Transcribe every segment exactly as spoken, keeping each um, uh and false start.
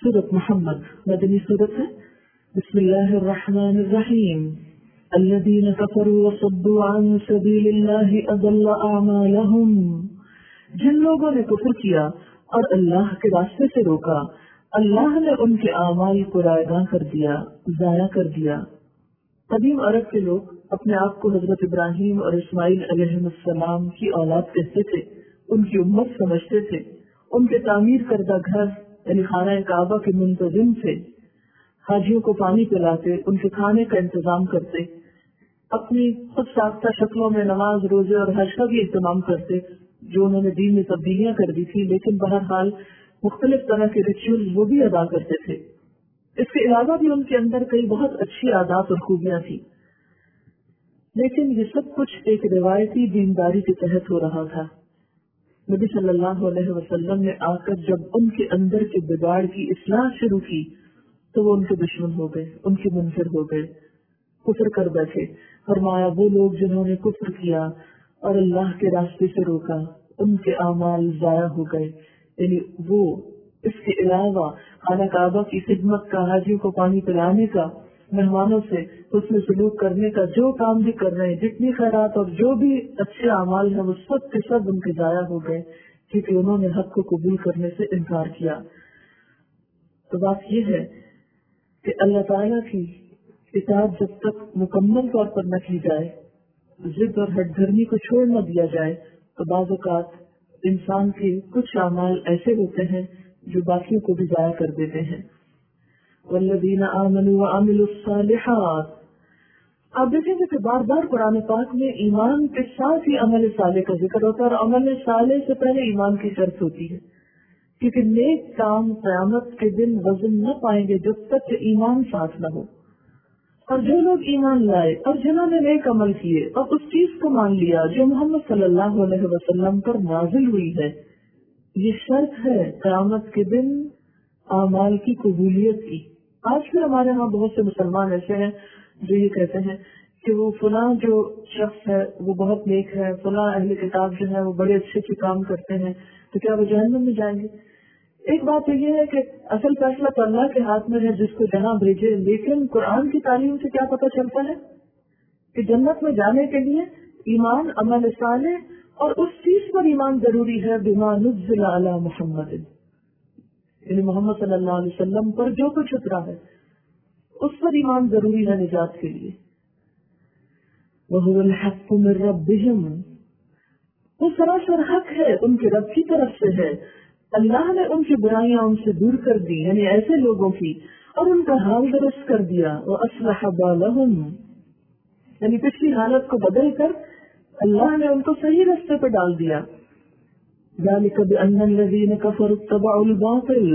سورۃ محمد مدنی سورت ہے۔ بسم اللہ الرحمن الرحیم۔ الذین کفروا وصدوا عن سبیل اللہ اضل اعمالہم، جن لوگوں نے کفر کیا اور اللہ کے راستے سے روکا، اللہ نے ان کے اعمال کو رائیگاں کر دیا، ضائع کر دیا۔ قدیم عرب کے لوگ اپنے آپ کو حضرت ابراہیم اور اسماعیل علیہ السلام کی اولاد کہتے تھے، ان کی امت سمجھتے تھے، ان کے تعمیر کردہ گھر یعنی خانہ کعبہ کے منتظم تھے، حاجیوں کو پانی پلاتے، ان کے کھانے کا انتظام کرتے، اپنی خود ساختہ شکلوں میں نماز، روزے اور حج کا بھی اہتمام کرتے جو انہوں نے دین میں تبدیلیاں کر دی تھی، لیکن بہرحال مختلف طرح کے ریچول وہ بھی ادا کرتے تھے۔ اس کے علاوہ بھی ان کے اندر کئی بہت اچھی عادات اور خوبیاں تھیں، لیکن یہ سب کچھ ایک روایتی دینداری کے تحت ہو رہا تھا۔ نبی صلی اللہ علیہ وسلم نے آ کر جب ان کے اندر کے بگاڑ کی اصلاح شروع کی تو وہ ان کے دشمن ہو گئے، ان کے منکر ہو گئے، کفر کر بیٹھے۔ فرمایا وہ لوگ جنہوں نے کفر کیا اور اللہ کے راستے سے روکا، ان کے اعمال ضائع ہو گئے۔ یعنی وہ اس کے علاوہ خانہ کعبہ کی خدمت کا، حاجیوں کو پانی پلانے کا، مہمانوں سے حسن سلوک کرنے کا جو کام بھی کر رہے ہیں، جتنی خیرات اور جو بھی اچھے اعمال ہیں، وہ سب کے سب ان کے ضائع ہو گئے کیونکہ انہوں نے حق کو قبول کرنے سے انکار کیا۔ تو بات یہ ہے کہ اللہ تعالیٰ کی اطاعت جب تک مکمل طور پر نہ کی جائے، ضد اور ہٹ دھرمی کو چھوڑ نہ دیا جائے، تو بعض اوقات انسان کے کچھ اعمال ایسے ہوتے ہیں جو باقیوں کو بھی ضائع کر دیتے ہیں۔ والذین آمنوا وعملوا الصالحات، آپ دیکھیں گے کہ بار بار قرآن پاک میں ایمان کے ساتھ ہی عمل صالح کا ذکر ہوتا ہے، اور عمل صالح سے پہلے ایمان کی شرط ہوتی ہے، کیونکہ نیک کام قیامت کے دن وزن نہ پائیں گے جب تک کہ ایمان ساتھ نہ ہو۔ اور جو لوگ ایمان لائے اور جنہوں نے نیک عمل کیے اور اس چیز کو مان لیا جو محمد صلی اللہ علیہ وسلم پر نازل ہوئی ہے، یہ شرط ہے قیامت کے دن اعمال کی قبولیت کی۔ آج بھی ہمارے ہاں بہت سے مسلمان ایسے ہیں جو یہ کہتے ہیں کہ وہ فلاں جو شخص ہے وہ بہت نیک ہے، فلاں اہل کتاب جو ہے وہ بڑے اچھے اچھے کام کرتے ہیں، تو کیا وہ جہنم میں جائیں گے؟ ایک بات تو یہ ہے کہ اصل فیصلہ تو اللہ کے ہاتھ میں ہے، جس کو جہاں بھیجے، لیکن قرآن کی تعلیم سے کیا پتہ چلتا ہے کہ جنت میں جانے کے لیے ایمان، عمل صالح اور اس چیز پر ایمان ضروری ہے بما نزل علی محمد، یعنی محمد صلی اللہ علیہ وسلم پر جو کچھ اترا ہے اس پر ایمان ضروری ہے نجات کے لیے۔ وَهُوَ الْحَقُّ مِن رَبِّهِمْ، وہ سراسر حق ہے ان کے رب کی طرف سے ہے۔ اللہ نے ان کی برائیاں ان سے دور کر دی، یعنی ایسے لوگوں کی، اور ان کا حال درست کر دیا۔ وَأَصْلَحَ بَالَهُمْ، یعنی پچھلی حالت کو بدل کر اللہ نے ان کو صحیح راستے پہ ڈال دیا۔ ذَلِكَ بِأَنَّ الَّذِينَ كَفَرُوا اتَّبَعُوا الْبَاطِلَ،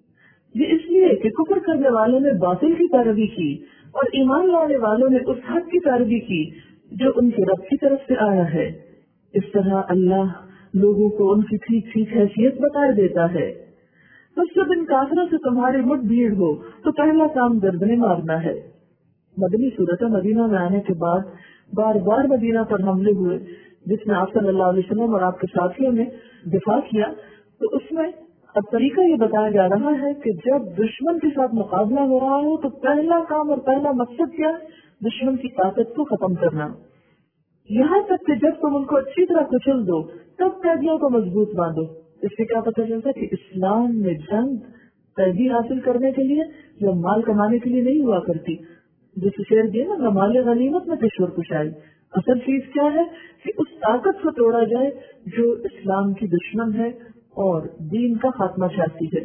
یہ اس لیے کہ کفر کرنے والوں نے باطل کی پیروی کی اور ایمان لانے والوں نے اس حق کی پیروی کی جو ان کے رب کی طرف سے آیا ہے۔ اس طرح اللہ لوگوں کو ان کی ٹھیک ٹھیک حیثیت بتا دیتا ہے۔ بس جب ان کافروں سے تمہاری مٹ بھیڑ ہو تو پہلا کام گردنیں مارنا ہے۔ مدنی صورت مدینہ میں آنے کے بعد بار بار مدینہ پر حملے ہوئے جس میں آپ صلی اللہ علیہ وسلم اور آپ کے ساتھیوں نے دفاع کیا، تو اس میں اب طریقہ یہ بتایا جا رہا ہے کہ جب دشمن کے ساتھ مقابلہ ہو رہا ہو تو پہلا کام اور پہلا مقصد کیا، دشمن کی طاقت کو ختم کرنا، یہاں تک کہ جب تم ان کو اچھی طرح کچل دو تب قیدیوں کو مضبوط باندھو۔ اس سے کیا پتہ چلتا ہے کہ اسلام میں جنگ قیدی حاصل کرنے کے لیے یا مال کمانے کے لیے نہیں ہوا کرتی، جس شعر دیا نا مال غنیمت میں کشور کشائی۔ اصل چیز کیا ہے کہ اس طاقت کو توڑا جائے جو اسلام کی دشمن ہے اور دین کا خاتمہ چاہتی ہے۔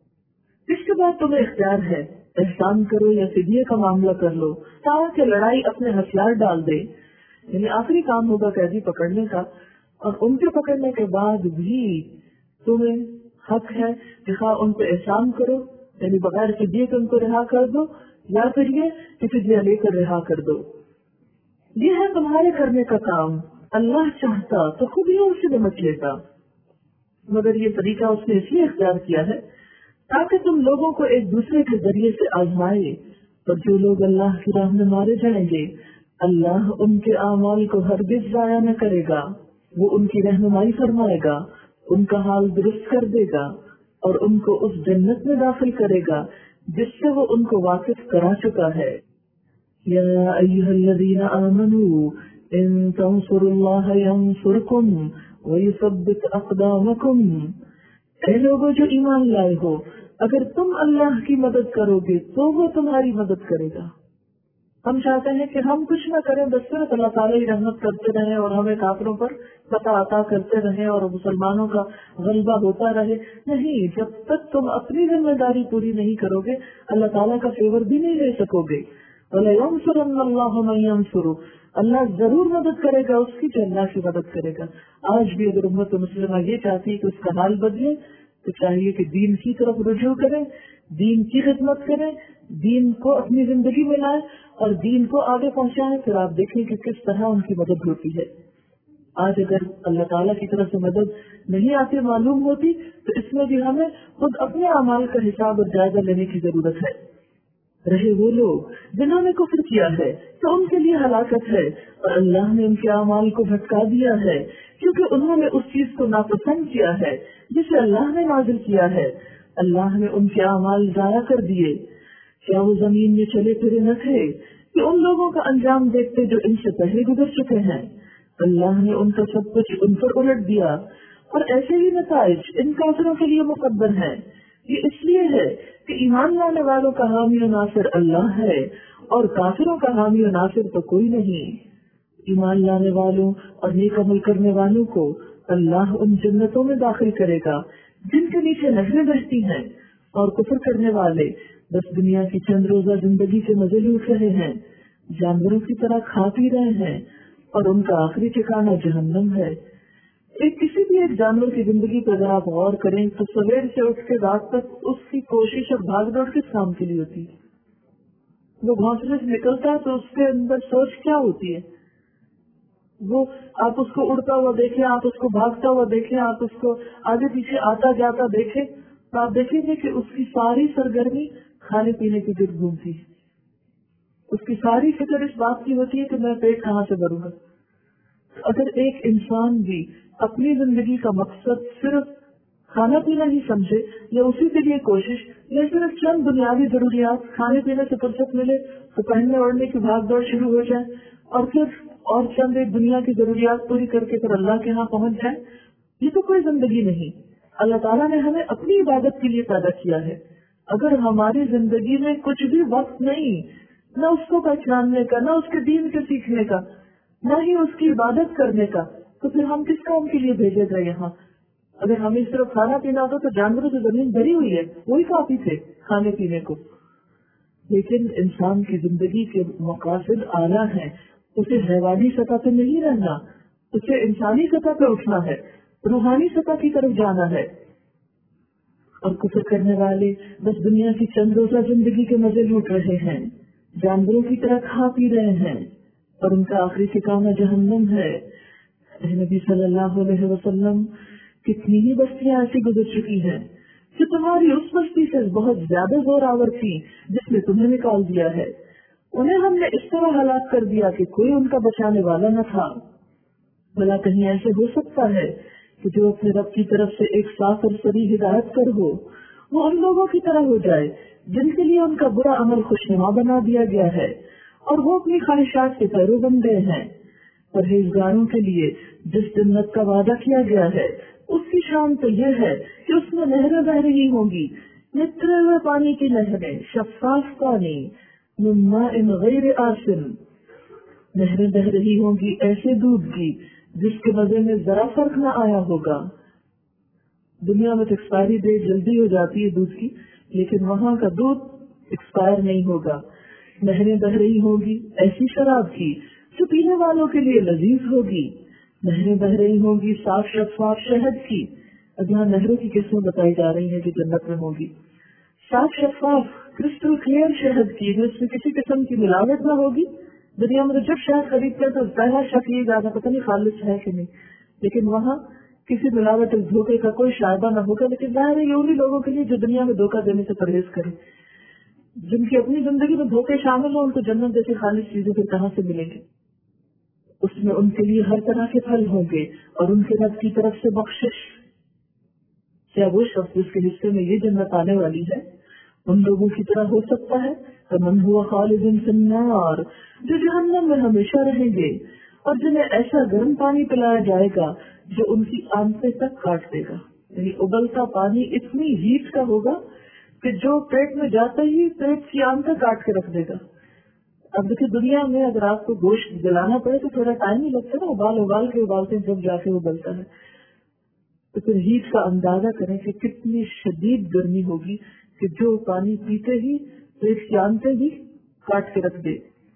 اس کے بعد تمہیں اختیار ہے، احسان کرو یا فدیے کا معاملہ کر لو تاکہ لڑائی اپنے ہتھیار ڈال دے، یعنی آخری کام ہوگا قیدی پکڑنے کا، اور ان کے پکڑنے کے بعد بھی تمہیں حق ہے کہ خواہ ان پہ احسان کرو، یعنی بغیر فدیے کے ان کو رہا کر دو، یا پھر یہ کہ فدیہ لے کر رہا کر دو۔ یہ ہے تمہارے کرنے کا کام، اللہ چاہتا تو خود ہی ان سے نمٹ لیتا، مگر یہ طریقہ اس نے اس لیے اختیار کیا ہے تاکہ تم لوگوں کو ایک دوسرے کے ذریعے سے آزمائے، اور جو لوگ اللہ کی راہ میں مارے جائیں گے اللہ ان کے اعمال کو ہرگز ضائع نہ کرے گا، وہ ان کی رہنمائی فرمائے گا، ان کا حال درست کر دے گا، اور ان کو اس جنت میں داخل کرے گا جس سے وہ ان کو واقف کرا چکا ہے. یا ایھا الذین آمنوا ان تنصروا اللہ ینصرکم ویثبت اقدامکم. اے لوگوں جو ایمان لائے ہو، اگر تم اللہ کی مدد کرو گے تو وہ تمہاری مدد کرے گا. ہم چاہتے ہیں کہ ہم کچھ نہ کریں، بس صرف اللہ تعالیٰ ہی رحمت کرتے رہیں اور ہمیں کافروں پر فتح عطا کرتے رہیں اور مسلمانوں کا غلبہ ہوتا رہے. نہیں، جب تک تم اپنی ذمہ داری پوری نہیں کرو گے اللہ تعالیٰ کا فیور بھی نہیں لے سکو گے. وَلَيَنْصُرَنَّ اللَّهُ مَن يَنْصُرُهُ. اللہ ضرور مدد کرے گا اس کی جو اللہ کی مدد کرے گا. آج بھی اگر امت مسلمہ یہ چاہتی ہے کہ اس کا حال بدلے تو چاہیے کہ دین کی طرف رجوع کریں، دین کی خدمت کریں، دین کو اپنی زندگی میں لائیں اور دین کو آگے پہنچائیں. پھر آپ دیکھیں کہ کس طرح ان کی مدد ہوتی ہے. آج اگر اللہ تعالیٰ کی طرف سے مدد نہیں آتی معلوم ہوتی تو اس میں بھی ہمیں خود اپنے اعمال کا حساب اور جائزہ لینے کی ضرورت ہے. رہے وہ لوگ جنہوں نے کفر کیا ہے تو ان کے لیے ہلاکت ہے، اور اللہ نے ان کے اعمال کو بھٹکا دیا ہے کیونکہ انہوں نے اس چیز کو ناپسند کیا ہے جسے اللہ نے نازل کیا ہے. اللہ نے ان کے اعمال ضائع کر دیے. کیا وہ زمین میں چلے پھرے نہ تھے کہ ان لوگوں کا انجام دیکھتے جو ان سے پہلے گزر چکے ہیں؟ اللہ نے ان کا سب کچھ ان پر الٹ دیا، اور ایسے ہی نتائج ان کافروں کے لیے مقدر ہیں. یہ اس لیے ہے کہ ایمان لانے والوں کا حامی و ناصر اللہ ہے اور کافروں کا حامی و ناصر تو کوئی نہیں. ایمان لانے والوں اور نیک عمل کرنے والوں کو اللہ ان جنتوں میں داخل کرے گا جن کے نیچے نہریں بہتی ہیں، اور کفر کرنے والے بس دنیا کی چند روزہ زندگی کے مزے لوٹ رہے ہیں، جانوروں کی طرح کھا پی رہے ہیں، اور ان کا آخری ٹھکانہ جہنم ہے. ایک کسی بھی ایک جانور کی زندگی پر اگر آپ غور کریں تو سویر سے اٹھ کے رات تک اس کی کوشش اور بھاگ دوڑ کس کام کے لیے ہوتی ہے؟ وہ گھونسلے سے نکلتا ہے تو اس کے اندر سوچ کیا ہوتی ہے؟ وہ آپ اس کو اڑتا ہوا دیکھیں، آپ اس کو بھاگتا ہوا دیکھیں، آپ اس کو آگے پیچھے آتا جاتا دیکھیں تو آپ دیکھیں گے کہ اس کی ساری سرگرمی کھانے پینے کی گرد گھومتی ہے. اس کی ساری فکر اس بات کی ہوتی ہے کہ میں پیٹ کہاں سے بھروں گا. اگر ایک انسان بھی اپنی زندگی کا مقصد صرف کھانا پینا ہی سمجھے یا اسی کے لیے کوشش یا صرف چند بنیادی ضروریات کھانے پینے سے فرصت ملے تو پہننے اوڑھنے کی بھاگ دوڑ شروع ہو جائے اور پھر اور چند ایک دنیا کی ضروریات پوری کر کے پھر اللہ کے ہاں پہنچ جائے، یہ تو کوئی زندگی نہیں. اللہ تعالیٰ نے ہمیں اپنی عبادت کے لیے پیدا کیا ہے. اگر ہماری زندگی میں کچھ بھی وقت نہیں، نہ اس کو پہچاننے کا، نہ اس کے دین کے سیکھنے کا، نہ ہی اس کی عبادت کرنے کا، تو پھر ہم کس کام کے لیے بھیجے گئے یہاں؟ اگر ہمیں صرف کھانا پینا ہوتا تو جانوروں کی زمین بھری ہوئی ہے، وہی کافی تھے کھانے پینے کو. لیکن انسان کی زندگی کے مقاصد اعلیٰ ہیں. اسے حیوانی سطح پہ نہیں رہنا، اسے انسانی سطح پہ اٹھنا ہے، روحانی سطح کی طرف جانا ہے. اور کفر کرنے والے بس دنیا کی چند روزہ زندگی کے مزے لوٹ رہے ہیں، جانوروں کی طرح کھا پی رہے ہیں، اور ان کا آخری ٹھکانہ جہنم ہے. نبی صلی اللہ علیہ وسلم کتنی ہی بستیاں ایسی گزر چکی ہیں کہ تمہاری اس بستی سے بہت زیادہ زور آور تھی جس نے تمہیں نکال دیا ہے. انہیں ہم نے اس طرح ہلاک کر دیا کہ کوئی ان کا بچانے والا نہ تھا. بھلا کہیں ایسے ہو سکتا ہے کہ جو اپنے رب کی طرف سے ایک صاف اور صریح ہدایت کر ہو وہ ان لوگوں کی طرح ہو جائے جن کے لیے ان کا برا عمل خوشنما بنا دیا گیا ہے اور وہ اپنی خواہشات کے پیرو بن گئے ہیں. پرہیزگاروں کے لیے جس جنت کا وعدہ کیا گیا ہے اس کی شان تو یہ ہے کہ اس میں نہریں بہ رہی ہوں گی، نترے ہوئے پانی کی نہریں، شفاف پانی، من ماء غیر آسن. نہریں بہ رہی ہوں گی ایسے دودھ کی جس کے مزے میں ذرا فرق نہ آیا ہوگا. دنیا میں تو ایکسپائری ڈیٹ جلدی ہو جاتی ہے دودھ کی، لیکن وہاں کا دودھ ایکسپائر نہیں ہوگا. نہریں بہ رہی ہوں گی ایسی شراب کی جو پینے والوں کے لیے لذیذ ہوگی. نہریں بہ رہی ہوں گی صاف شفاف شہد کی. اب یہاں نہروں کی قسمیں بتائی جا رہی ہیں جو جنت میں ہوگی. صاف شفاف کرسٹل کلیئر شہد کی جو اس میں کسی قسم کی ملاوٹ نہ ہوگی. دنیا میں جب شہد خریدتے ہیں تو پہلا شک یہ زیادہ پتہ نہیں خالص ہے کہ نہیں، لیکن وہاں کسی ملاوٹ اس دھوکے کا کوئی شائبہ نہ ہوگا. لیکن ظاہر ہے یہ انہیں لوگوں کے لیے جو دنیا میں دھوکہ دینے سے پرہیز کریں، جن کی اپنی زندگی میں دھوکے شامل ہوں، ان کو جنت جیسی خالص چیزیں پھر کہاں سے ملیں گی؟ اس میں ان کے لیے ہر طرح کے پھل ہوں گے اور ان کے رب کی طرف سے بخشش. کیا وہ شخص جس کے حصے میں یہ جنت آنے والی ہے ان لوگوں کی طرح ہو سکتا ہے؟ فمن هو خالد فی النار، جو جہنم میں ہمیشہ رہیں گے اور جنہیں ایسا گرم پانی پلایا جائے گا جو ان کی آنتیں تک کاٹ دے گا. یعنی ابلتا پانی اتنی ہیٹ کا ہوگا کہ جو پیٹ میں جاتا ہی پیٹ کی آنتیں کاٹ کے رکھ دے گا. اب دیکھیں دنیا میں اگر آپ کو گوشت جلانا پڑے تو تھوڑا ٹائم ہی لگتا ہے نا، ابال ابال کے ابالتے ہیں جب جا کے ابلتا ہے. تو پھر ہیٹ کا اندازہ کریں کہ کتنی شدید گرمی ہوگی کہ جو پانی پیتے ہی پیٹ کی آنتیں بھی کاٹ کے رکھ دے.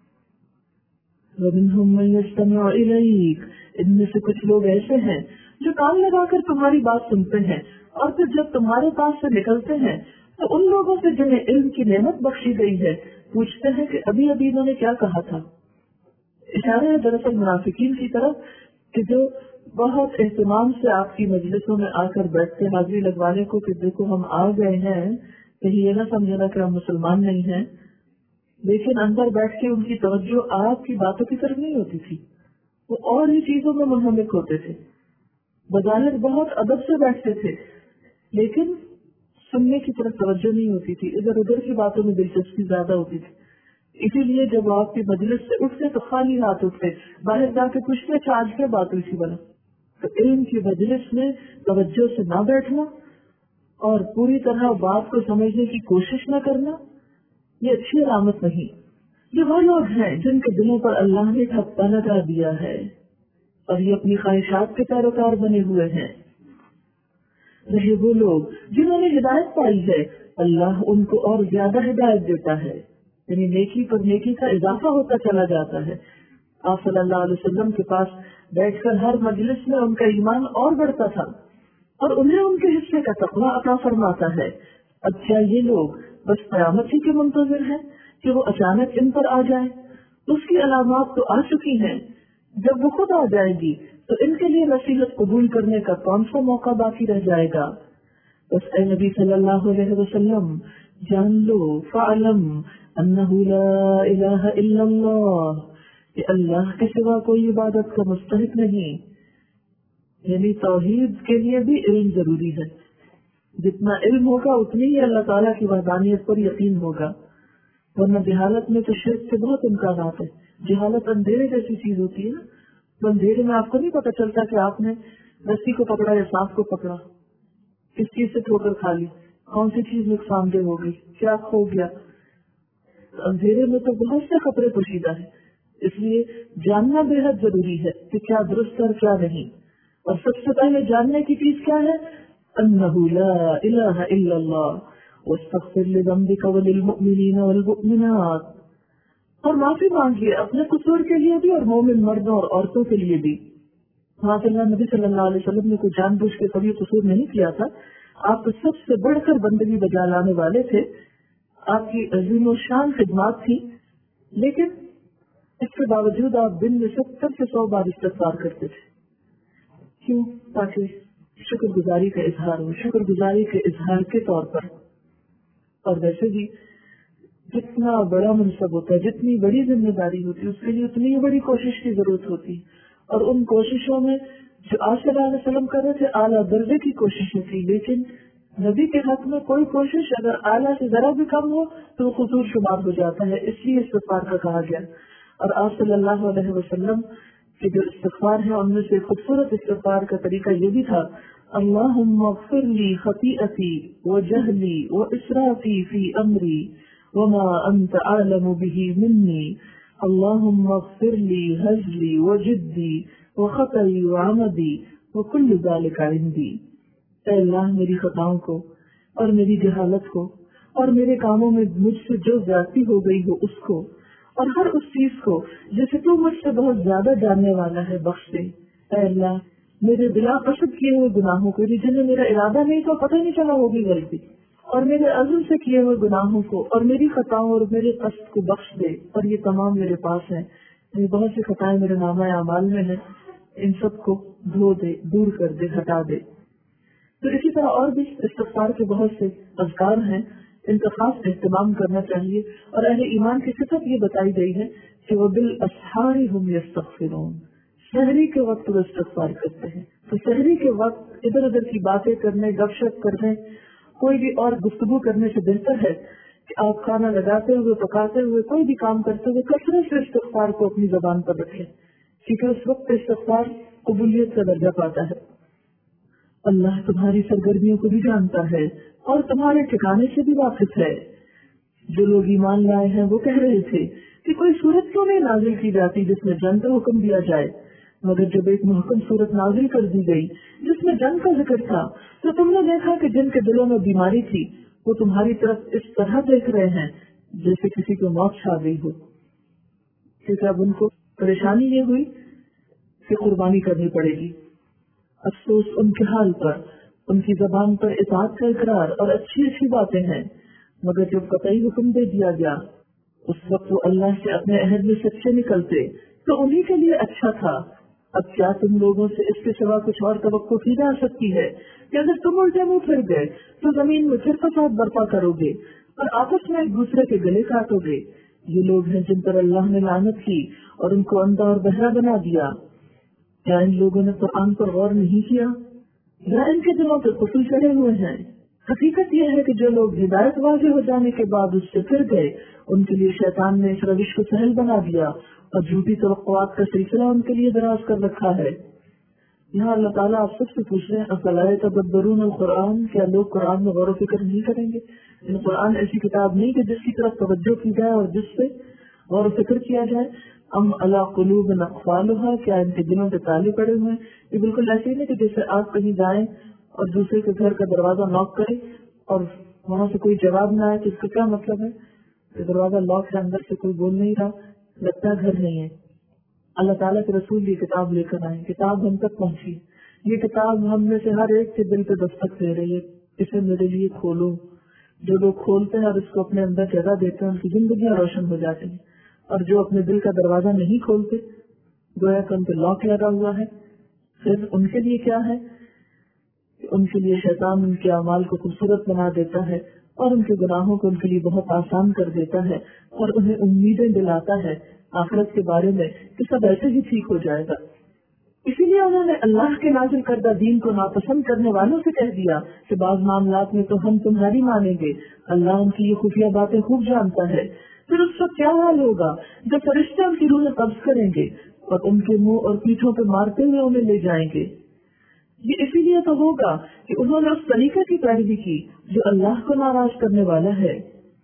وَمِنْهُمْ مَن يَسْتَمِعُ إِلَيْكَ، ان میں سے کچھ لوگ ایسے ہیں جو کان لگا کر تمہاری بات سنتے ہیں اور پھر جب تمہارے پاس سے نکلتے ہیں تو ان لوگوں سے جنہیں علم کی نعمت بخشی گئی ہے پوچھتے ہیں کہ ابھی ابھی انہوں نے کیا کہا تھا. اشارہ ہے دراصل منافقین کی طرف کہ جو بہت اہتمام سے آپ کی مجلسوں میں آ کر بیٹھتے حاضری لگوانے کو کہ دیکھو ہم آ گئے ہیں، کہیں یہ نہ سمجھنا کہ ہم مسلمان نہیں ہیں، لیکن اندر بیٹھ کے ان کی توجہ آپ کی باتوں کی طرف نہیں ہوتی تھی، وہ اور ہی چیزوں میں منہمک ہوتے تھے. بظاہر بہت ادب سے بیٹھتے تھے لیکن سننے کی طرف توجہ نہیں ہوتی تھی، ادھر ادھر کی باتوں میں دلچسپی زیادہ ہوتی تھی. اسی لیے جب آپ کی مجلس سے اٹھتے تو خالی ہاتھ اٹھتے، باہر جا کے پوچھتے اچھا آج کیا بات ہوئی تھی بنا. تو علم کی مجلس میں توجہ سے نہ بیٹھنا اور پوری طرح بات کو سمجھنے کی کوشش نہ کرنا یہ اچھی علامت نہیں. یہ وہ لوگ ہیں جن کے دلوں پر اللہ نے ایک ہفتہ لگا دیا ہے اور یہ اپنی خواہشات کے پیروکار بنے ہوئے ہیں. رہے وہ لوگ جنہوں نے ہدایت پائی ہے اللہ ان کو اور زیادہ ہدایت دیتا ہے، یعنی نیکی پر نیکی کا اضافہ ہوتا چلا جاتا ہے. آپ صلی اللہ علیہ وسلم کے پاس بیٹھ کر ہر مجلس میں ان کا ایمان اور بڑھتا تھا اور انہیں ان کے حصے کا تقویٰ عطا فرماتا ہے. اب کیا یہ لوگ بس قیامت ہی کے منتظر ہیں کہ وہ اچانک ان پر آ جائے؟ اس کی علامات تو آ چکی ہیں، جب وہ خود آ جائے گی تو ان کے لیے نصیحت قبول کرنے کا کون سا موقع باقی رہ جائے گا. بس اے نبی صلی اللہ علیہ وسلم جان لو فعلم انہ لا الہ الا اللہ، کہ اللہ کے سوا کوئی عبادت کا مستحق نہیں. یعنی توحید کے لیے بھی علم ضروری ہے، جتنا علم ہوگا اتنی ہی اللہ تعالیٰ کی وحدانیت پر یقین ہوگا، ورنہ جہالت میں تو شرک کے بہت امکانات ہیں. جہالت اندھیرے جیسی چیز ہوتی ہے نا، تو اندھیرے میں آپ کو نہیں پتا چلتا کہ آپ نے رسی کو پکڑا یا سانپ کو پکڑا، کس چیز سے ٹھوکر کھا لی، کون سی چیز نقصان دہ ہو گئی، کیا کھو گیا. اندھیرے میں تو بہت سے خطرے پوشیدہ ہیں، اس لیے جاننا بے حد ضروری ہے کہ کیا درست اور کیا نہیں. اور سب سے پہلے جاننے کی چیز کیا ہے؟ انہ لا الہ الا اللہ واستغفر لذنبک وللمؤمنین والمؤمنات، اور معافی مانگیے اپنے قصور کے لیے بھی اور مومن مردوں اور عورتوں کے لیے بھی. ماشاء اللہ نبی صلی اللہ علیہ وسلم نے کوئی جان بوجھ کے کبھی قصور نہیں کیا تھا. آپ تو سب سے بڑھ کر بندگی بجا لانے والے تھے، آپ کی عظیم و شان خدمات تھی، لیکن اس کے باوجود آپ دن میں ستر سے سو بار استغفار کرتے تھے. کیوں؟ تاکہ شکر گزاری کا اظہار ہو، شکر گزاری کے اظہار کے طور پر. اور ویسے بھی جتنا بڑا منصب ہوتا ہے، جتنی بڑی ذمہ داری ہوتی ہے، اس کے لیے اتنی بڑی کوشش کی ضرورت ہوتی ہے. اور ان کوششوں میں جو آپ صلی اللہ علیہ وسلم کر رہے تھے اعلیٰ درجے کی کوششیں تھی، لیکن نبی کے حق میں کوئی کوشش اگر اعلیٰ سے ذرا بھی کم ہو تو وہ قصور شمار ہو جاتا ہے، اس لیے استغفار کا کہا گیا. اور آپ صلی اللہ علیہ وسلم کے جو استغفار ہے ان میں سے خوبصورت استغفار کا طریقہ یہ بھی تھا، اللہم اغفر لی خطیئتی وجہلی واسرافی فی امری وما انت اعلم به منی، اللہم اغفر لی ہزلی وجدی وخطئی وعمدی وکل ذالک عندی. اے اللہ میری خطاؤں کو اور میری جہالت کو اور میرے کاموں میں مجھ سے جو زیادتی ہو گئی ہو اس کو اور ہر اس چیز کو جسے تو مجھ سے بہت زیادہ جاننے والا ہے بخش دے. اے اللہ میرے بلا قصد کیے ہوئے گناہوں کو جنہیں میرا ارادہ نہیں تو پتہ نہیں چلا ہوگی غلطی، اور میرے عزم سے کیے ہوئے گناہوں کو اور میری خطاؤں اور میرے قصد کو بخش دے. اور یہ تمام میرے پاس ہیں، یہ بہت سی خطائیں میرے نامہ اعمال میں ہیں، ان سب کو دھو دے، دور کر دے، ہٹا دے. تو اسی طرح اور بھی استغفار کے بہت سے اذکار ہیں، ان کا خاص اہتمام کرنا چاہیے. اور اہل ایمان کی صفت یہ بتائی گئی ہے کہ وہ بالاسحار ہم یستغفرون، سحری کے وقت وہ استغفار کرتے ہیں. تو شہری کے وقت ادھر ادھر کی باتیں کرنے، گپ شپ کرنے، کوئی بھی اور گفتگو کرنے سے بہتر ہے کہ آپ کھانا لگاتے ہوئے، پکاتے ہوئے، کوئی بھی کام کرتے ہوئے کثرت سے استغفار کو اپنی زبان پر رکھیں، کیونکہ اس وقت استغفار قبولیت کا درجہ پاتا ہے۔ اللہ تمہاری سرگرمیوں کو بھی جانتا ہے اور تمہارے ٹھکانے سے بھی واقف ہے۔ جو لوگ ایمان لائے ہیں وہ کہہ رہے تھے کہ کوئی صورت کیوں نہیں نازل کی جاتی جس میں جنگ کا حکم دیا جائے، مگر جب ایک محکم صورت نازل کر دی گئی جس میں جنگ کا ذکر تھا تو تم نے دیکھا کہ جن کے دلوں میں بیماری تھی وہ تمہاری طرف اس طرح دیکھ رہے ہیں جیسے کسی کو موت چھا گئی ہو، کیونکہ اب ان کو پریشانی یہ ہوئی کہ قربانی کرنی پڑے گی۔ افسوس ان کے حال پر، ان کی زبان پر اطاعت کا اقرار اور اچھی اچھی باتیں ہیں، مگر جب قطعی حکم دے دیا گیا اس وقت وہ اللہ سے اپنے عہد میں سچے نکلتے تو انہی کے لیے اچھا تھا۔ اب کیا تم لوگوں سے اس کے سوا کچھ اور توقع کی جا سکتی ہے کہ اگر تم الٹے منہ پھر گئے تو زمین میں پھر فساد برپا کرو گے اور آپس میں ایک دوسرے کے گلے کاٹو گے؟ یہ لوگ ہیں جن پر اللہ نے لعنت کی اور ان کو اندھا اور بہرا بنا دیا۔ کیا ان لوگوں نے قرآن پر غور نہیں کیا یا ان کے دلوں پہ قفل چڑھے ہوئے ہیں؟ حقیقت یہ ہے کہ جو لوگ ہدایت واضح ہو جانے کے بعد اس سے پھر گئے ان کے لیے شیطان نے اس روش کو سہل بنا دیا اور جھوٹی توقعات کا سلسلہ ان کے لیے دراز کر رکھا ہے۔ یہاں اللہ تعالیٰ آپ سب سے پوچھ رہے ہیں افلا یتدبرون القرآن، کیا لوگ قرآن میں غور و فکر نہیں کریں گے؟ یعنی قرآن ایسی کتاب نہیں کہ جس کی طرف توجہ کی جائے اور جس سے غور و فکر کیا جائے۔ ام علی قلوب اقفالها، کیا ان کے دلوں پہ تالے پڑے ہوئے ہیں؟ یہ بالکل ایسے ہی نہیں کہ جیسے آپ کہیں جائیں اور دوسرے کے گھر کا دروازہ ناک کرے اور وہاں سے کوئی جواب نہ آئے تو اس کا کیا مطلب ہے کہ دروازہ لاک ہے، اندر سے کوئی بول نہیں رہا، لگتا گھر نہیں ہے۔ اللہ تعالیٰ کے رسول یہ کتاب لے کر آئے، کتاب ہم تک پہنچی، یہ کتاب ہم میں سے ہر ایک کے دل پہ دستک دے رہی ہے، اسے میرے لیے کھولو۔ جو لوگ کھولتے ہیں اور اس کو اپنے اندر جگہ دیتے ہیں ان کی زندگیاں روشن ہو جاتی ہیں، اور جو اپنے دل کا دروازہ نہیں کھولتے گویا کہ ان پہ لاک لگا ہوا ہے، پھر ان کے لیے کیا ہے؟ ان کے لیے شیطان ان کے اعمال کو خوبصورت بنا دیتا ہے اور ان کے گناہوں کو ان کے لیے بہت آسان کر دیتا ہے اور انہیں امیدیں دلاتا ہے آخرت کے بارے میں کہ سب ایسے ہی ٹھیک ہو جائے گا۔ اسی لیے انہوں نے اللہ کے نازل کردہ دین کو ناپسند کرنے والوں سے کہہ دیا کہ بعض معاملات میں تو ہم تمہاری مانیں گے، اللہ ان کی یہ خفیہ باتیں خوب جانتا ہے۔ پھر اس وقت کیا حال ہوگا جب فرشتے ان کی روحیں قبض کریں گے اور ان کے منہ اور پیٹھوں پہ مارتے ہوئے انہیں لے جائیں گے؟ یہ اسی لیے تو ہوگا کہ انہوں نے اس طریقے کی پیروی کی جو اللہ کو ناراض کرنے والا ہے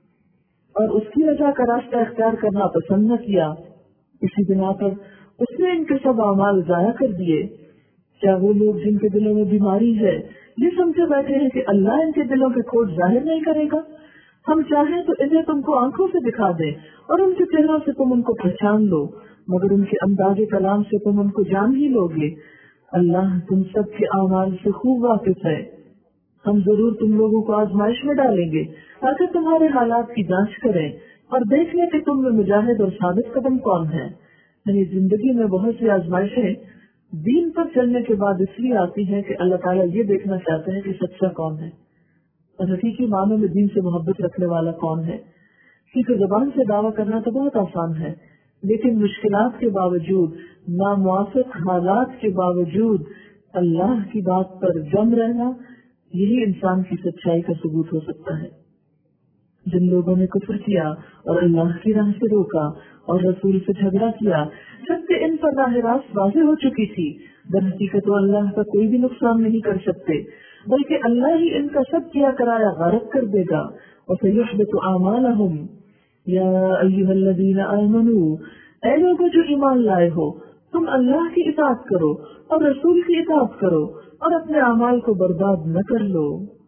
اور اس کی رضا کا راستہ اختیار کرنا پسند نہ کیا، اسی بنا پر اس نے ان کے سب اعمال ضائع کر دیے۔ کیا وہ لوگ جن کے دلوں میں بیماری ہے یہ سمجھے بیٹھے ہیں کہ اللہ ان کے دلوں کے کھوٹ ظاہر نہیں کرے گا؟ ہم چاہیں تو انہیں تم کو آنکھوں سے دکھا دیں اور ان کے چہروں سے تم ان کو پہچان لو، مگر ان کے انداز کلام سے تم ان کو جان ہی لو گے۔ اللہ تم سب کے اعمال سے خوب واقف ہے۔ ہم ضرور تم لوگوں کو آزمائش میں ڈالیں گے تاکہ تمہارے حالات کی جانچ کریں اور دیکھ لیں کہ تم میں مجاہد اور ثابت قدم کون ہے۔ یعنی زندگی میں بہت سی آزمائشیں دین پر چلنے کے بعد اس لیے آتی ہیں کہ اللہ تعالیٰ یہ دیکھنا چاہتے ہیں کہ سچا کون ہے اور حقیقی معنوں میں دین سے محبت رکھنے والا کون ہے۔ کیونکہ زبان سے دعویٰ کرنا تو بہت آسان ہے، لیکن مشکلات کے باوجود، ناموافق حالات کے باوجود اللہ کی بات پر جم رہنا، یہی انسان کی سچائی کا ثبوت ہو سکتا ہے۔ جن لوگوں نے کفر کیا اور اللہ کی راہ سے روکا اور رسول سے جھگڑا کیا جبکہ ان پر راہ راست واضح ہو چکی تھی، در حقیقت وہ اللہ کا کوئی بھی نقصان نہیں کر سکتے، بلکہ اللہ ہی ان کا سب کیا کرایا غارت کر دے گا۔ وَسَيُحْبِطُ أَعْمَالَهُمْ يَا أَيُّهَا الَّذِينَ آمَنُوا، اے لوگوں جو ایمان لائے ہو، تم اللہ کی اطاعت کرو اور رسول کی اطاعت کرو اور اپنے اعمال کو برباد نہ کر لو۔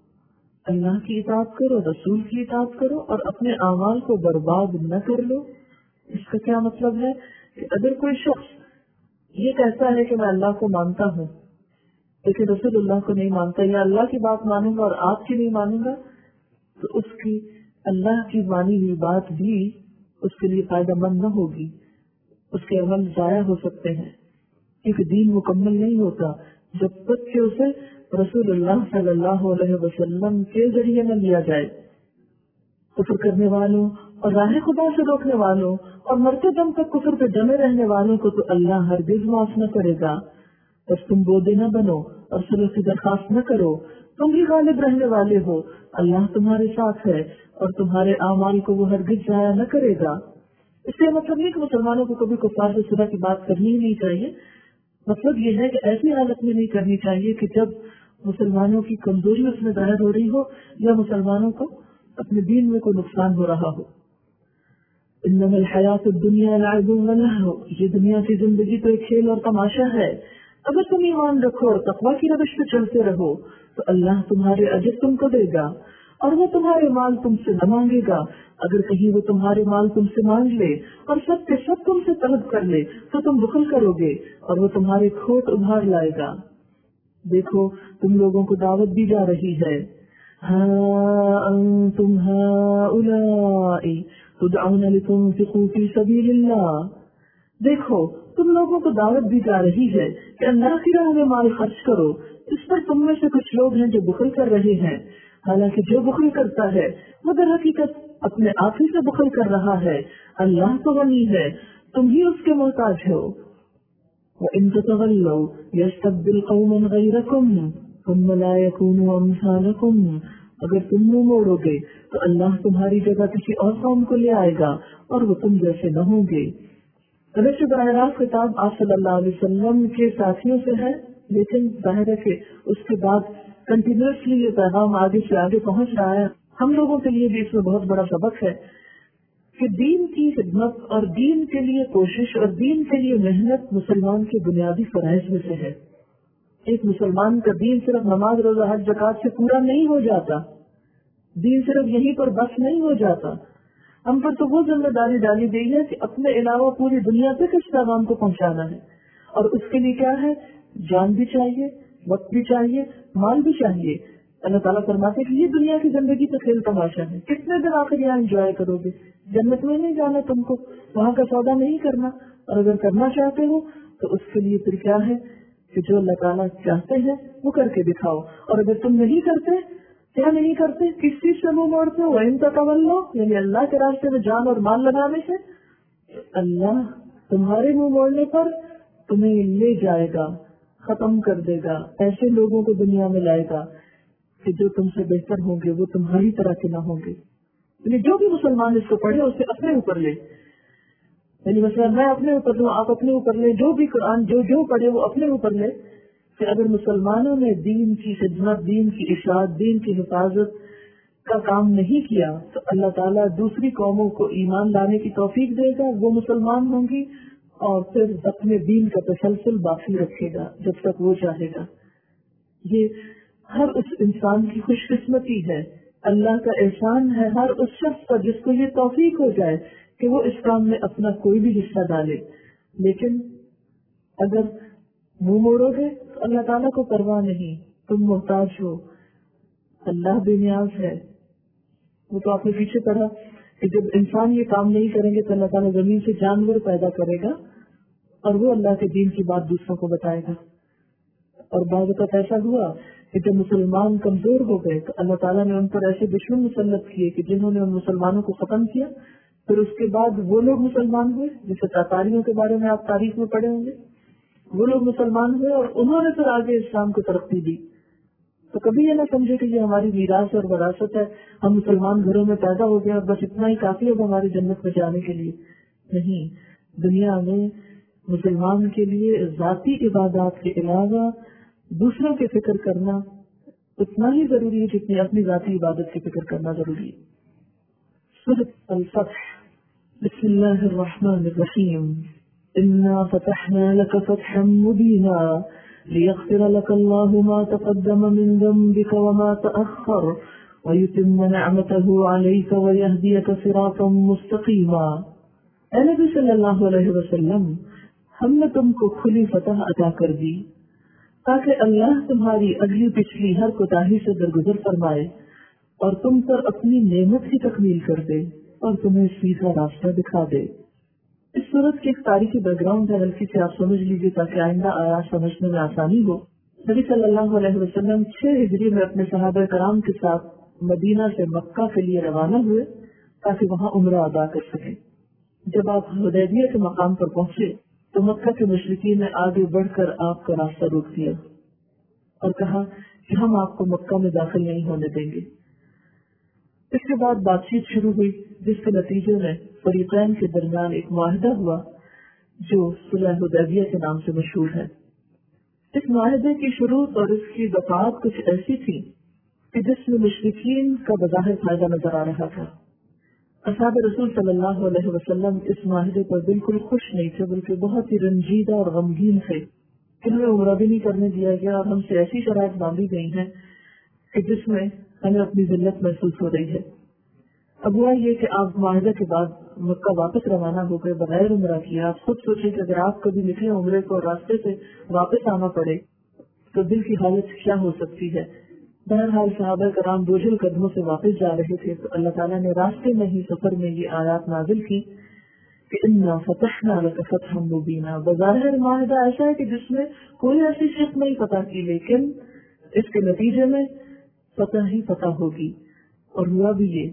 اللہ کی اطاعت کرو، رسول کی اطاعت کرو اور اپنے اعمال کو برباد نہ کر لو۔ اس کا کیا مطلب ہے کہ اگر کوئی شخص یہ کہتا ہے کہ میں اللہ کو مانتا ہوں لیکن رسول اللہ کو نہیں مانتا، یا اللہ کی بات مانوں گا اور آپ کی نہیں مانوں گا، تو اس کی اللہ کی مانی ہوئی بات بھی اس کے لیے فائدہ مند نہ ہوگی، اس کے عمل ضائع ہو سکتے ہیں، کیونکہ دین مکمل نہیں ہوتا جب تک کہ اسے رسول اللہ صلی اللہ علیہ وسلم کے ذریعے نہ لیا جائے۔ کفر کرنے والوں اور راہ خدا سے روکنے والوں اور مرتے دم تک کفر پہ جمے رہنے والوں کو تو اللہ ہرگز معاف نہ کرے گا۔ بس تم بودے نہ بنو اور صلح کی درخواست نہ کرو، تم ہی غالب رہنے والے ہو، اللہ تمہارے ساتھ ہے اور تمہارے اعمال کو وہ ہرگز ضائع نہ کرے گا۔ اس سے مطلب نہیں کہ مسلمانوں کو کبھی کفار سے صلح کی بات کرنی ہی نہیں چاہیے، مطلب یہ ہے کہ ایسی حالت میں نہیں کرنی چاہیے کہ جب مسلمانوں کی کمزوری اس میں ظاہر ہو رہی ہو یا مسلمانوں کو اپنے دین میں کوئی نقصان ہو رہا ہو۔ انما الحیات الدنیا لعب و لہو، یہ دنیا کی زندگی تو ایک کھیل اور تماشا ہے، اگر تم ایمان رکھو اور تقوی کی روش پہ چلتے رہو تو اللہ تمہارے اجر تم کو دے گا اور وہ تمہارے مال تم سے نہ مانگے گا۔ اگر کہیں وہ تمہارے مال تم سے مانگ لے اور سب کے سب تم سے طلب کر لے تو تم بخل کرو گے اور وہ تمہارے کھوٹ ابھار لائے گا۔ دیکھو تم لوگوں کو دعوت دی جا رہی ہے، ہاں انتم ہؤلاء تدعون لتنفقوا فی سبیل اللہ، دیکھو تم لوگوں کو دعوت دی جا رہی ہے کہ اللہ کی راہ میں مال خرچ کرو، اس پر تم میں سے کچھ لوگ ہیں جو بخل کر رہے ہیں، حالانکہ جو بخل کرتا ہے وہ در حقیقت اپنے آپ ہی سے بخل کر رہا ہے، اللہ تو غنی ہے، تم ہی اس کے محتاج ہو۔ وَإِن تَتَوَلَّوْا يَسْتَبْدِلْ قَوْمًا غَيْرَكُمْ ثُمَّ لَا يَكُونُوا أَمْثَالَكُمْ، اگر تم منہ موڑو گے تو اللہ تمہاری جگہ کسی اور قوم کو لے آئے گا اور وہ تم جیسے نہ ہوں گے۔ اگرچہ براہ راست خطاب آپ صلی اللہ علیہ وسلم کے ساتھیوں سے ہے، لیکن ظاہر ہے کہ اس کے بعد کنٹینیوسلی یہ پیغام آگے سے آگے پہنچ رہا ہے۔ ہم لوگوں کے لیے بھی اس میں بہت بڑا سبق ہے کہ دین کی خدمت اور دین کے لیے کوشش اور دین کے لیے محنت مسلمان کے بنیادی فرائض میں سے ہے۔ ایک مسلمان کا دین صرف نماز روزہ حج زکوٰۃ سے پورا نہیں ہو جاتا، دین صرف یہیں پر بس نہیں ہو جاتا، ہم پر تو وہ ذمہ داری ڈالی گئی ہے کہ اپنے علاوہ پوری دنیا تک اس پیغام کو پہنچانا ہے، اور اس کے لیے کیا ہے، جان بھی چاہیے، وقت بھی چاہیے، مال بھی چاہیے۔ اللہ تعالیٰ فرماتے کہ یہ دنیا کی زندگی تو کھیل تماشا ہے، کتنے دن آخر یہاں انجوائے کرو گے، جنت میں نہیں جانا تم کو، وہاں کا سودا نہیں کرنا، اور اگر کرنا چاہتے ہو تو اس کے لیے پھر کیا ہے کہ جو اللہ تعالیٰ چاہتے ہیں وہ کر کے دکھاؤ، اور اگر تم نہیں کرتے، کیا نہیں کرتے، کس چیز سے منہ موڑتے ہو، وَإِن تَتَوَلَّوْا یعنی اللہ کے راستے میں جان اور مال لگانے سے، اللہ تمہارے منہ موڑنے پر تمہیں لے جائے گا، ختم کر دے گا، ایسے لوگوں کو دنیا میں لائے گا کہ جو تم سے بہتر ہوں گے، وہ تمہاری طرح کے نہ ہوں گے۔ یعنی جو بھی مسلمان اس کو پڑھے اسے اپنے اوپر لے، یعنی مثلا میں اپنے اوپر لوں، آپ اپنے اوپر لیں، جو بھی قرآن جو جو پڑھے وہ اپنے اوپر لے کہ اگر مسلمانوں نے دین کی خدمت، دین کی اشاعت، دین کی حفاظت کا کام نہیں کیا تو اللہ تعالیٰ دوسری قوموں کو ایمان لانے کی توفیق دے گا، وہ مسلمان ہوں گی اور پھر اپنے دین کا تسلسل باقی رکھے گا جب تک وہ چاہے گا۔ یہ ہر اس انسان کی خوش قسمتی ہے، اللہ کا احسان ہے ہر اس شخص پر جس کو یہ توفیق ہو جائے کہ وہ اس کام میں اپنا کوئی بھی حصہ ڈالے۔ لیکن اگر منہ موڑو گے تو اللہ تعالیٰ کو پرواہ نہیں، تم محتاج ہو، اللہ بے نیاز ہے۔ وہ تو آپ نے پیچھے پڑھا کہ جب انسان یہ کام نہیں کریں گے تو اللہ تعالیٰ زمین سے جانور پیدا کرے گا اور وہ اللہ کے دین کی بات دوسروں کو بتائے گا۔ اور بعض اوقات ایسا ہوا کہ جب مسلمان کمزور ہو گئے تو اللہ تعالیٰ نے ان پر ایسے دشمن مسلط کیے کہ جنہوں نے ان مسلمانوں کو ختم کیا، پھر اس کے بعد وہ لوگ مسلمان ہوئے جیسے تاتاریوں کے بارے میں آپ تاریخ میں پڑھے ہوں گے، وہ لوگ مسلمان ہوئے اور انہوں نے پھر آگے اسلام کو ترقی دی۔ تو کبھی یہ نہ سمجھے کہ یہ ہماری میراث اور وراثت ہے، ہم مسلمان گھروں میں پیدا ہو گئے اور بس اتنا ہی کافی ہے ہماری جنت میں جانے کے لیے، نہیں۔ دنیا میں مسلمان کے لیے ذاتی عبادات کے علاوہ دوسروں کی فکر کرنا اتنا ہی ضروری ہے جتنی اپنی ذاتی عبادت کی فکر کرنا ضروری ہے۔ سورۃ الفتح، بسم اللہ الرحمن الرحیم، انا فتحنا لك فتحا مبینا لیغفر لك الله ما تقدم من ذنبك وما تأخر ويتم نعمته عليك ويهديك صراطا مستقيما۔ اے نبی صلی اللہ علیہ وسلم، ہم نے تم کو کھلی فتح عطا کر دی تاکہ اللہ تمہاری اگلی پچھلی ہر کوتاہی سے درگزر فرمائے اور تم پر اپنی نعمت کی تکمیل کر دے اور تمہیں سیدھا راستہ دکھا دے۔ اس صورت کی ایک تاریخی بیک گراؤنڈ ہے، ہلکی سے آپ سمجھ لیجیے تاکہ آئندہ آیات سمجھنے میں آسانی ہو۔ نبی صلی اللہ علیہ وسلم چھ ہجری میں اپنے صحابہ کرام کے ساتھ مدینہ سے مکہ کے لیے روانہ ہوئے تاکہ وہاں عمرہ ادا کر سکیں۔ جب آپ حدیبیہ کے مقام پر پہنچے تو تو مکہ کے مشرکین نے آگے بڑھ کر آپ کا راستہ روک دیا اور کہا کہ ہم آپ کو مکہ میں داخل نہیں ہونے دیں گے۔ اس کے بعد بات چیت شروع ہوئی، جس کے نتیجے میں فریقین کے درمیان ایک معاہدہ ہوا جو صلح حدیبیہ کے نام سے مشہور ہے۔ اس معاہدے کی شروط اور اس کی دفعات کچھ ایسی تھی کہ جس میں مشرکین کا بظاہر فائدہ نظر آ رہا تھا۔ اصحاب رسول صلی اللہ علیہ وسلم اس معاہدے پر بالکل خوش نہیں تھے، بلکہ بہت ہی رنجیدہ اور غمگین تھے کہ ہمیں عمرہ بھی نہیں کرنے دیا گیا اور ہم سے ایسی شرائط باندھی گئی ہیں کہ جس میں ہمیں اپنی ذلت محسوس ہو رہی ہے۔ اب ہوا یہ کہ آپ معاہدے کے بعد مکہ واپس روانہ ہو گئے بغیر عمرہ کیا۔ آپ خود سوچیں کہ اگر آپ کبھی نکلے عمرے کو راستے سے واپس آنا پڑے تو دل کی حالت کیا ہو سکتی ہے۔ بہرحال صحابہ کرام بوجھل قدموں سے واپس جا رہے تھے تو اللہ تعالیٰ نے راستے میں ہی سفر میں یہ آیات نازل کی کہ انا فتحنا لک فتحا مبینا۔ بظاہر معاہدہ ایسا ہے کہ جس میں کوئی ایسی شرط نہیں فتح کی، لیکن اس کے نتیجے میں فتح ہی فتح ہوگی۔ اور ہوا بھی یہ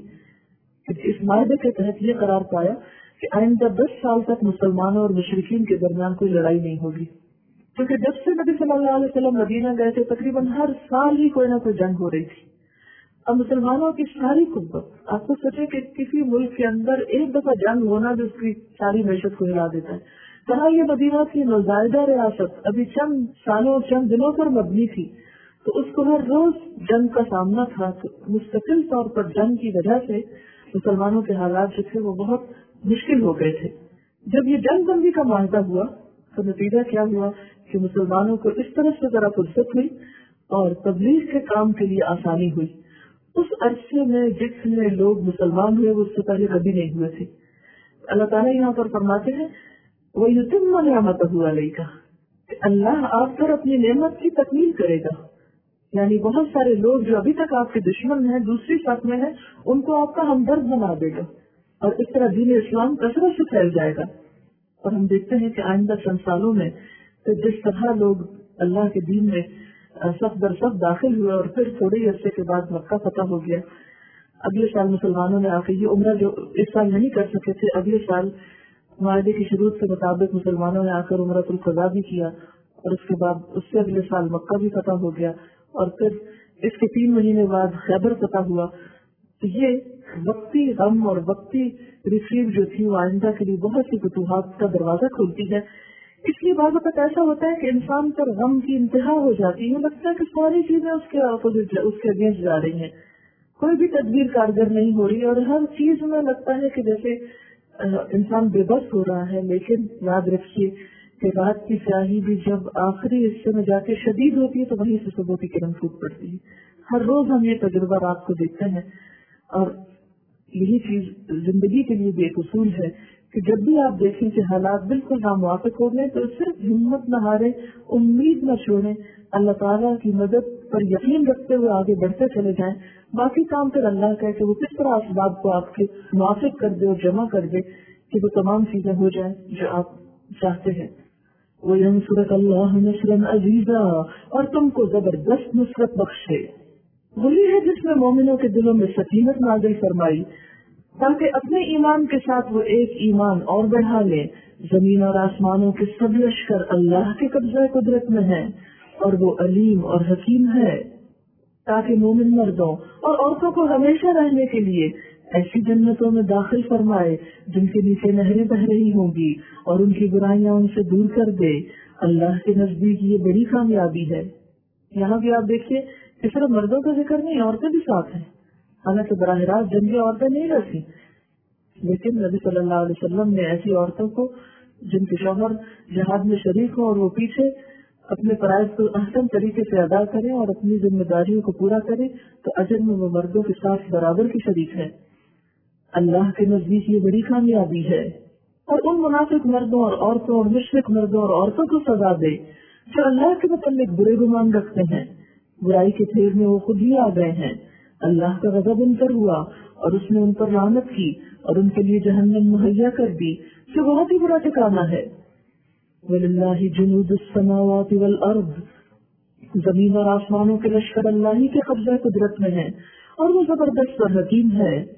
کہ اس معاہدے کے تحت یہ قرار پایا کہ آئندہ دس سال تک مسلمانوں اور مشرکین کے درمیان کوئی لڑائی نہیں ہوگی، کیونکہ جب سے نبی صلی اللہ علیہ وسلم مدینہ گئے تھے تقریباً ہر سال ہی کوئی نہ کوئی جنگ ہو رہی تھی۔ اب مسلمانوں کی ساری قوت، آپ کو سوچے کہ کسی ملک کے اندر ایک دفعہ جنگ ہونا جو اس کی ساری معیشت کو ہلا دیتا ہے، کہاں یہ مدینہ کی نوزائیدہ ریاست ابھی چند سالوں چند دنوں پر مبنی تھی تو اس کو ہر روز جنگ کا سامنا تھا۔ مستقل طور پر جنگ کی وجہ سے مسلمانوں کے حالات جو تھے وہ بہت مشکل ہو گئے تھے۔ جب یہ جنگ بندی کا معاہدہ ہوا تو نتیجہ کیا ہوا کہ مسلمانوں کو اس طرح سے ذرا فرصت ہوئی اور تبلیغ کے کام کے لیے آسانی ہوئی۔ اس عرصے میں جتنے لوگ مسلمان ہوئے وہ اس سے پہلے کبھی نہیں ہوئے تھے۔ اللہ تعالیٰ یہاں پر فرماتے ہیں وَيُتِمَّ نِعْمَتَهُ عَلَيْكَ کہ اللہ آپ پر اپنی نعمت کی تکمیل کرے گا، یعنی بہت سارے لوگ جو ابھی تک آپ کے دشمن ہیں، دوسری صف میں ہیں، ان کو آپ کا ہمدرد بنا دے گا اور اس طرح دین اسلام کثرت سے پھیل جائے گا۔ اور ہم دیکھتے ہیں کہ آئندہ چند سالوں میں تو جس طرح لوگ اللہ کے دین میں صف در صف داخل ہوئے اور پھر تھوڑے ہی عرصے کے بعد مکہ فتح ہو گیا۔ اگلے سال مسلمانوں نے آ کے یہ عمرہ جو اس سال نہیں کر سکے تھے، اگلے سال معاہدے کی شروط کے مطابق مسلمانوں نے آ کر عمرۃ القضا بھی کیا اور اس کے بعد اس سے اگلے سال مکہ بھی فتح ہو گیا اور پھر اس کے تین مہینے بعد خیبر فتح ہوا۔ تو یہ وقتی غم اور وقتی ریسیو جو تھی وہ آئندہ کے لیے بہت سی فتوحات کا دروازہ کھولتی ہے۔ اس لیے بعض وقت ایسا ہوتا ہے کہ انسان پر غم کی انتہا ہو جاتی ہے، لگتا ہے کہ ساری چیزیں اس کے اپوزٹ اس کے اگینسٹ جا رہی ہیں، کوئی بھی تدبیر کارگر نہیں ہو رہی اور ہر چیز میں لگتا ہے کہ جیسے انسان بے بس ہو رہا ہے۔ لیکن یاد رکھیے کہ رات کی سیاہی بھی جب آخری حصے میں جا کے شدید ہوتی ہے تو وہیں سے صبح کی کرن پھوٹ پڑتی ہے۔ ہر روز ہم یہ تجربہ رات کو دیکھتے ہیں اور یہی چیز زندگی کے لیے بھی ایک اصول ہے کہ جب بھی آپ دیکھیں کہ حالات بالکل ناموافق ہو گئے تو صرف ہمت نہ ہارے، امید نہ چھوڑیں، اللہ تعالیٰ کی مدد پر یقین رکھتے ہوئے آگے بڑھتے چلے جائیں۔ باقی کام پھر اللہ کا ہے کہ وہ کس طرح اسباب کو آپ کے موافق کر دے اور جمع کر دے کہ وہ تمام چیزیں ہو جائیں جو آپ چاہتے ہیں۔ وَيَنْصُرَكَ اللَّهُ نَصْرًا عَزِيزًا اور تم کو زبردست نصرت بخشے۔ وہی ہے جس نے مومنوں کے دلوں میں سکینت نازل فرمائی تاکہ اپنے ایمان کے ساتھ وہ ایک ایمان اور بڑھا لے۔ زمین اور آسمانوں کے سب لشکر اللہ کے قبضہ قدرت میں ہیں اور وہ علیم اور حکیم ہے، تاکہ مومن مردوں اور عورتوں کو ہمیشہ رہنے کے لیے ایسی جنتوں میں داخل فرمائے جن کے نیچے نہریں بہ رہی ہوں گی اور ان کی برائیاں ان سے دور کر دے۔ اللہ کے نزدیک یہ بڑی کامیابی ہے۔ یہاں بھی آپ دیکھیے کہ صرف مردوں کا ذکر نہیں، عورتیں بھی ساتھ ہیں۔ حالانکہ براہ راست جنگی عورتیں نہیں رہتی، لیکن نبی صلی اللہ علیہ وسلم نے ایسی عورتوں کو جن کے شوہر جہاد میں شریک ہوں اور وہ پیچھے اپنے فرائض کو احسن طریقے سے ادا کریں اور اپنی ذمہ داریوں کو پورا کریں تو اجر میں وہ مردوں کے ساتھ برابر کی شریک ہے۔ اللہ کے نزدیک یہ بڑی کامیابی ہے۔ اور ان منافق مردوں اور عورتوں اور مشرک مردوں اور عورتوں کو سزا دے جو اللہ کے متعلق برے گمان رکھتے ہیں، برائی کے پھیر میں وہ خود ہی آ گئے ہیں۔ اللہ کا غضب ان پر ہوا اور اس نے ان پر لعنت کی اور ان کے لیے جہنم مہیا کر دی جو بہت ہی برا ٹھکانہ ہے۔ وَلِلَّهِ جُنُودُ السَّمَاوَاتِ وَالْأَرْضِ زمین اور آسمانوں کے لشکر اللہ ہی کے قبضہ قدرت میں ہیں اور وہ زبردست اور حکیم ہے۔